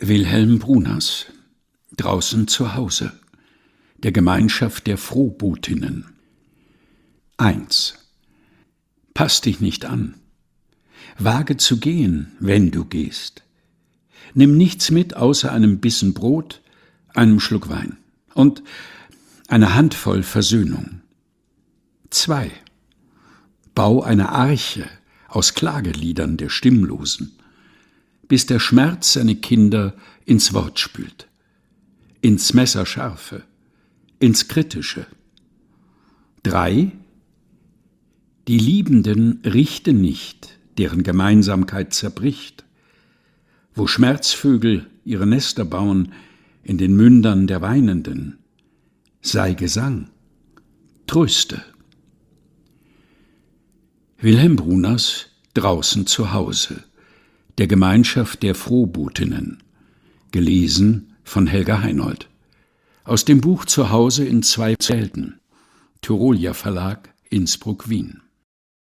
Wilhelm Bruners, draußen zu Hause, der Gemeinschaft der Frohbotinnen. 1. Pass dich nicht an. Wage zu gehen, wenn du gehst. Nimm nichts mit außer einem Bissen Brot, einem Schluck Wein und eine Handvoll Versöhnung. 2. Bau eine Arche aus Klageliedern der Stimmlosen, bis der Schmerz seine Kinder ins Wort spült, ins Messerscharfe, ins Kritische. 3. Die Liebenden richten nicht, deren Gemeinsamkeit zerbricht. Wo Schmerzvögel ihre Nester bauen in den Mündern der Weinenden, sei Gesang, tröste. Wilhelm Bruners, draußen zu Hause, der Gemeinschaft der Frohbotinnen, gelesen von Helga Heinold. Aus dem Buch Zu Hause in 2 Welten, Tyrolia Verlag, Innsbruck, Wien.